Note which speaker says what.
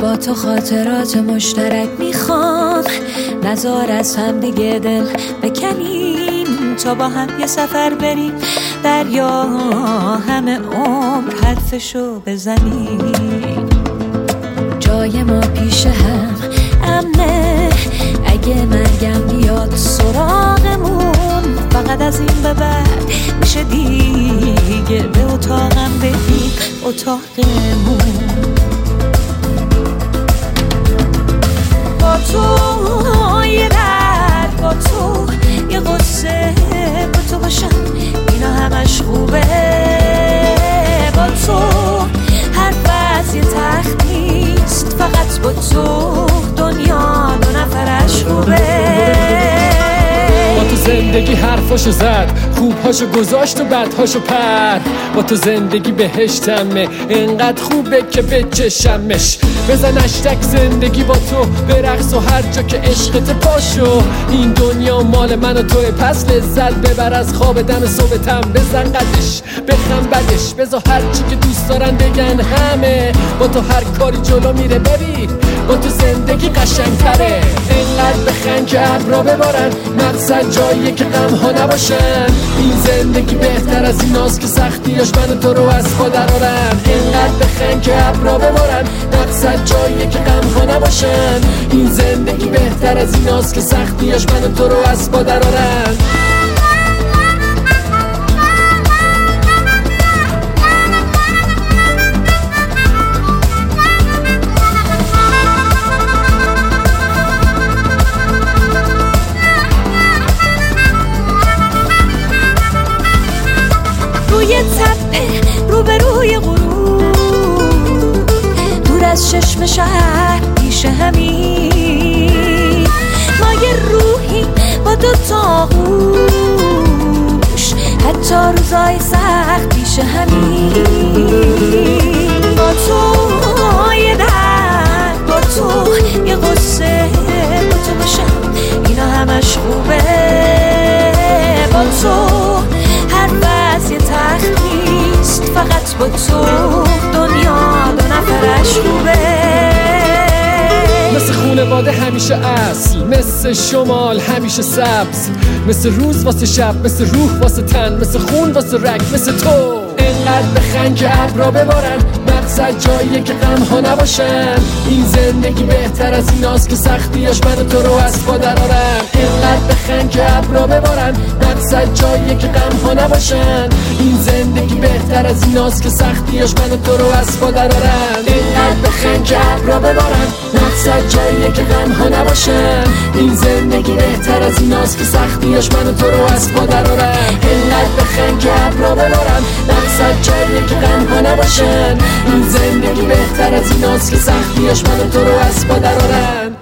Speaker 1: با تو خاطرات مشترک میخوام، نذار از هم دیگه دل بکنیم، تا با هم یه سفر بریم دریا، همه عمر حرفشو بزنیم. جای ما پیش هم امنه، اگه مرگم بیاد سراغمون، فقط از این به بعد میشه دیگه به اتاقم بریم، اتاقمون. با تو یه درد، با تو یه قصه، با تو باشم اینا همش خوبه. با تو هر وضع یه تخت نیست، فقط با تو دنیا دو نفرش خوبه.
Speaker 2: با تو زندگی حرفاشو زد، خوبهاشو گذاشت و بدهاشو پر. با تو زندگی بهشتمه، انقدر خوبه که بچشمش. بزن اشتک زندگی با تو، برقص و هر جا که عشقت پاشو. این دنیا مال من و توه، پس لذت ببر از خواب دم صبحتم. بزن قدش بخم بدش، بذار هر چی که دوست دارن بگن همه. با تو هر کاری جلو میره، ببین با تو زندگی قشنگتره. انقدر بخند که ابرا ببارن، مقصد جاییه که غم ها نباشن. این زندگی بهتر از ایناست که سختیاش من و تو رو از پا درارن. انقدر بخند که ابرا ببارن، مقصد جاییه که غم ها نباشن. این زندگی بهتر از ایناست که سختیاش من و تو رو از پا درارن.
Speaker 1: روی تپه روبروی غروب، دور از چشم شهر پیش همین، ما یه روحی با دو تا گوش، حتی روزای سخت پیش همین. با تو یه درد، با تو یه قصه، با تو باشم اینا همش خوبه. با تو هر وضع یه تخت نیست، فقط با تو دنیا دو نفرش خوبه.
Speaker 2: مثل خونواده همیشه اصل، مثل شمال همیشه سبز، مثل روز واسه شب، مثل روح واسه تن، مثل خون واسه رگ، مثل تو. انقدر بخند که ابرا ببارن، مقصد جاییه که غم ها نباشن. این زندگی بهتر از ایناست که سختیاش من و تو رو از پا درارن. انقدر بخند که ابرا ببارن، مقصد جاییه که غم ها نباشن. این زندگی بهتر از ایناست که سختیاش من و تو رو از پا درارن. انقدر بخند که ابرا ببارن، مقصد جاییه که غم ها نباشن. این زندگی بهتر از ایناست که سختیاش من و تو رو از پا درارن. انقدر بخند که ابرا ببارن، مقصد جاییه که غم ها نباشن. این زندگی بهتر از ایناست که سختیاش من و تو رو از پا درارن.